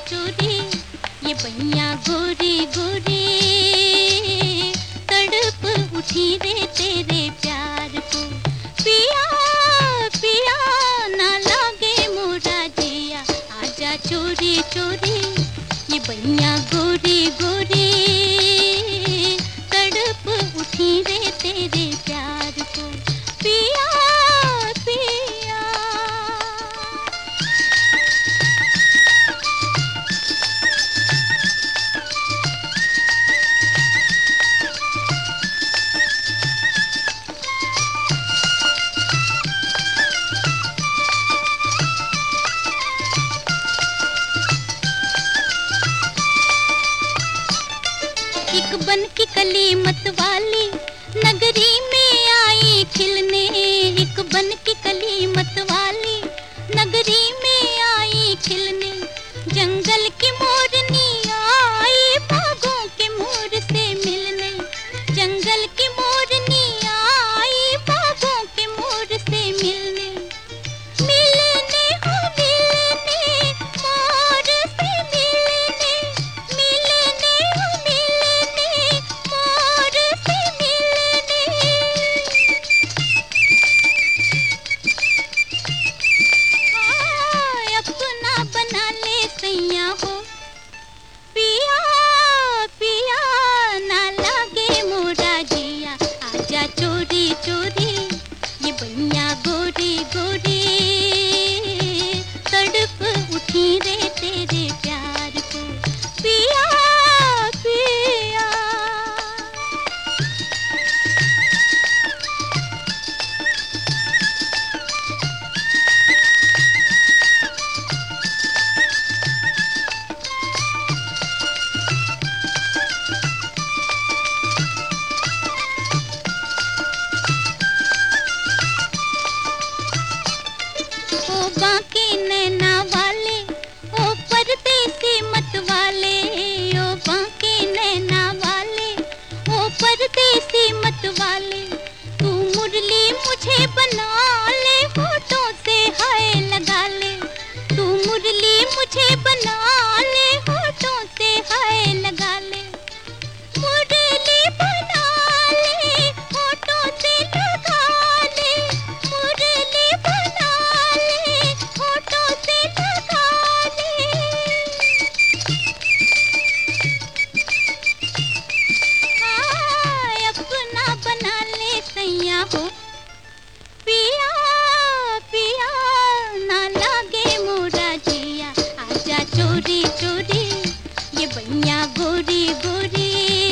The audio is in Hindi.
चोरी ये बनिया गोरी गोरी तड़प उठी रे तेरे प्यार को। पिया पिया ना लागे मोरा जिया, आजा चोरी चोरी ये बनिया गोरी गोरी तड़प उठी रे तेरे प्यार को। पिया पिया एक बन की कली मत वाली नगरी में आई खिलने, एक बन की कली मत वाली नगरी में आई खिलने। जंगल की मोरनी आई बागों के मोर से मिलने, जंगल की मोरनी आई बागों के मोर से मिलने। मिलने हो मिलने मोर से मिलने, मिलने हो मिलने मोर से मिलने। हाँ, अपना बना ले सैया हो, पिया पिया ना लागे मोरा जिया, आजा चोरी चोरी ये बनिया गोरी गोरी तड़प उठी रे तेरे प्यार को। पिया पिया ओ बाके नैना वाले ओ परदेसी मत वाले, ओ बाके नैना वाले ओ परदेसी मत वाले। तू मुरली मुझे बना ले होठों से हाय लगा ले, तू मुरली मुझे बना ले होठों से हाय लगा ले। मुरली बना ले होठों से लगा ले, मुरली बना ले होठों से लगा ले। हाँ, अपना बना ले सैया हो, पिया पिया ना लागे मोरा जिया, आजा चोरी चोरी ये बनिया गोरी गोरी